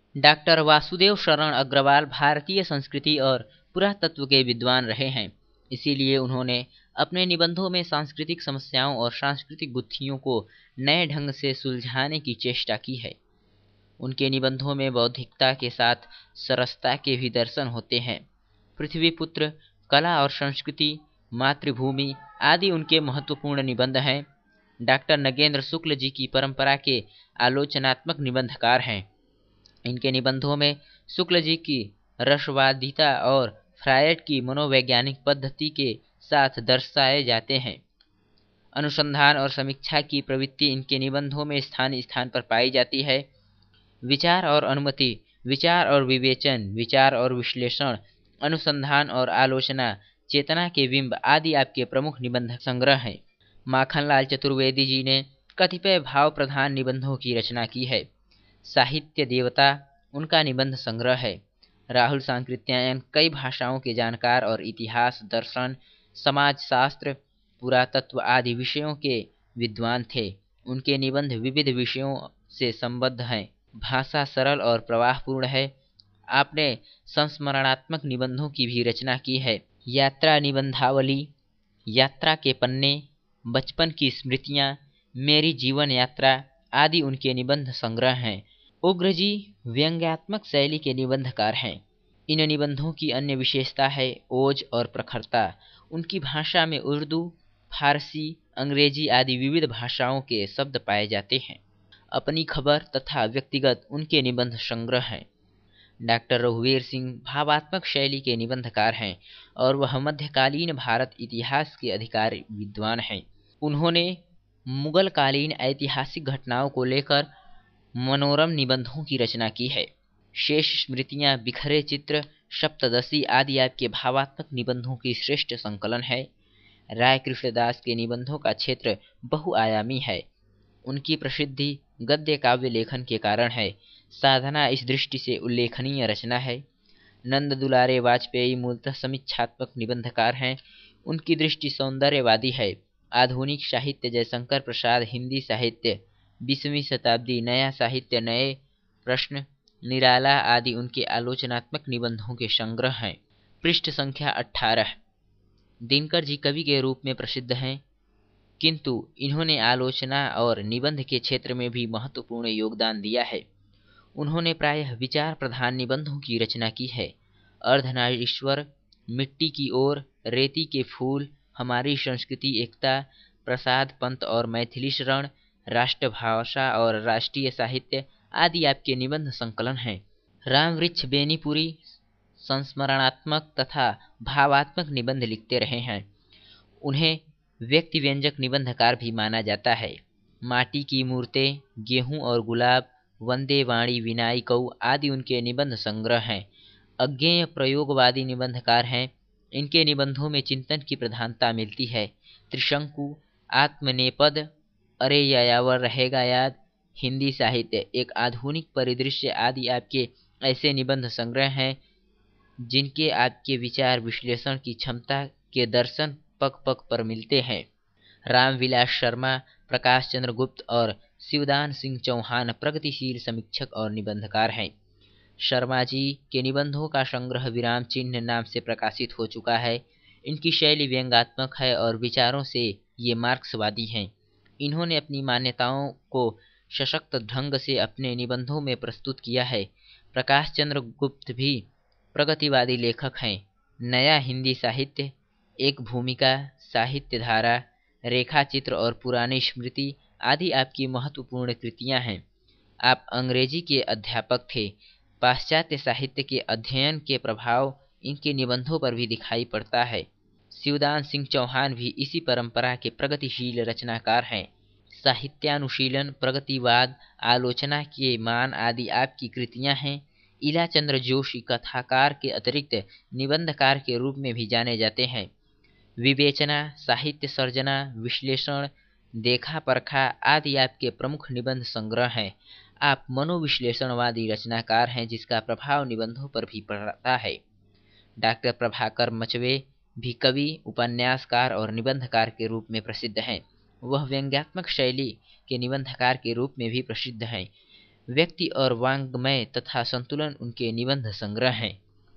Doctor Vasudev शरण अग्रवाल भारतीय संस्कृति और पुरातत्व के विद्वान रहे हैं। इसीलिए उन्होंने अपने निबंधों में सांस्कृतिक समस्याओं और सांस्कृतिक गुत्थियों को नए ढंग से सुलझाने की चेष्टा की है। उनके निबंधों में बौद्धिकता के साथ सरसता के भी दर्शन होते हैं। पृथ्वीपुत्र, कला और संस्कृति, मातृभूमि आदि उनके महत्वपूर्ण निबंध हैं। डॉक्टर नगेंद्र शुक्ल जी की परंपरा के आलोचनात्मक निबंधकार हैं। इनके निबंधों में शुक्ल जी की रसवादिता और फ्रायड की मनोवैज्ञानिक पद्धति के साथ दर्शाए जाते हैं। अनुसंधान और समीक्षा की प्रवृत्ति इनके निबंधों में स्थान स्थान पर पाई जाती है। विचार और अनुमति, विचार और विवेचन, विचार और विश्लेषण, अनुसंधान और आलोचना, चेतना के बिंब आदि आपके प्रमुख निबंध संग्रह हैं। माखनलाल चतुर्वेदी जी ने कतिपय भाव प्रधान निबंधों की रचना की है। साहित्य देवता उनका निबंध संग्रह है। राहुल सांकृत्यायन कई भाषाओं के जानकार और इतिहास, दर्शन, समाजशास्त्र, पुरातत्व आदि विषयों के विद्वान थे। उनके निबंध विविध विषयों से संबद्ध हैं। भाषा सरल और प्रवाहपूर्ण है। आपने संस्मरणात्मक निबंधों की भी रचना की है। यात्रा निबंधावली, यात्रा के पन्ने, बचपन की स्मृतियाँ, मेरी जीवन यात्रा आदि उनके निबंध संग्रह हैं। उग्र जी व्यंग्यात्मक शैली के निबंधकार हैं। इन निबंधों की अन्य विशेषता है ओज और प्रखरता। उनकी भाषा में उर्दू, फारसी, अंग्रेजी आदि विविध भाषाओं के शब्द पाए जाते हैं। अपनी खबर तथा व्यक्तिगत उनके निबंध संग्रह हैं। डॉक्टर रघुवीर सिंह भावात्मक शैली के निबंधकार हैं और वह मध्यकालीन भारत इतिहास के अधिकारी विद्वान हैं। उन्होंने मुगलकालीन ऐतिहासिक घटनाओं को लेकर मनोरम निबंधों की रचना की है। शेष स्मृतियाँ, बिखरे चित्र, सप्तदशी आदि आपके भावात्मक निबंधों की श्रेष्ठ संकलन है। राय कृष्णदास के निबंधों का क्षेत्र बहुआयामी है। उनकी प्रसिद्धि गद्य काव्य लेखन के कारण है। साधना इस दृष्टि से उल्लेखनीय रचना है। नंद दुलारे वाजपेयी मूलतः समीक्षात्मक निबंधकार हैं। उनकी दृष्टि सौंदर्यवादी है। आधुनिक साहित्य, जयशंकर प्रसाद, हिंदी साहित्य, 20वीं शताब्दी, नया साहित्य, नए प्रश्न, निराला आदि उनके आलोचनात्मक निबंधों के संग्रह हैं। पृष्ठ संख्या 18। दिनकर जी कवि के रूप में प्रसिद्ध हैं, किंतु इन्होंने आलोचना और निबंध के क्षेत्र में भी महत्वपूर्ण योगदान दिया है। उन्होंने प्रायः विचार प्रधान निबंधों की रचना की है। अर्धनारीश्वर, मिट्टी की ओर, रेती के फूल, हमारी संस्कृति एकता, प्रसाद पंत और मैथिली शरण, राष्ट्रभाषा और राष्ट्रीय साहित्य आदि आपके निबंध संकलन हैं। रामवृक्ष बेनीपुरी संस्मरणात्मक तथा भावात्मक निबंध लिखते रहे हैं। उन्हें व्यक्ति व्यंजक निबंधकार भी माना जाता है। माटी की मूर्तें, गेहूं और गुलाब, वंदे वाणी, विनाई कऊ आदि उनके निबंध संग्रह हैं। अज्ञेय प्रयोगवादी निबंधकार हैं। इनके निबंधों में चिंतन की प्रधानता मिलती है। त्रिशंकु, आत्मनेपद, अरे यायावर रहेगा याद, हिंदी साहित्य, एक आधुनिक परिदृश्य आदि आपके ऐसे निबंध संग्रह हैं जिनके आपके विचार विश्लेषण की क्षमता के दर्शन पग पग पर मिलते हैं। रामविलास शर्मा, प्रकाश चंद्र गुप्त और शिवदान सिंह चौहान प्रगतिशील समीक्षक और निबंधकार हैं। शर्मा जी के निबंधों का संग्रह विराम चिन्ह नाम से प्रकाशित हो चुका है। इनकी शैली व्यंग्यात्मक है और विचारों से ये मार्क्सवादी हैं। इन्होंने अपनी मान्यताओं को सशक्त ढंग से अपने निबंधों में प्रस्तुत किया है। प्रकाश चंद्र गुप्त भी प्रगतिवादी लेखक हैं। नया हिंदी साहित्य, एक भूमिका, साहित्य धारा, रेखाचित्र और पुरानी स्मृति आदि आपकी महत्वपूर्ण कृतियां हैं। आप अंग्रेजी के अध्यापक थे। पाश्चात्य साहित्य के अध्ययन के प्रभाव इनके निबंधों पर भी दिखाई पड़ता है। शिवदान सिंह चौहान भी इसी परंपरा के प्रगतिशील रचनाकार हैं। साहित्यानुशीलन, प्रगतिवाद, आलोचना के मान आदि आपकी कृतियां हैं। इलाचंद्र जोशी कथाकार के अतिरिक्त निबंधकार के रूप में भी जाने जाते हैं। विवेचना, साहित्य सर्जना, विश्लेषण, देखा परखा आदि आपके प्रमुख निबंध संग्रह हैं। आप मनोविश्लेषणवादी रचनाकार हैं जिसका प्रभाव निबंधों पर भी पड़ता है। डॉक्टर प्रभाकर मचवे भी कवि, उपन्यासकार और निबंधकार के रूप में प्रसिद्ध हैं। वह व्यंग्यात्मक शैली के निबंधकार के रूप में भी प्रसिद्ध हैं। व्यक्ति और वाङ्मय तथा संतुलन उनके निबंध संग्रह हैं।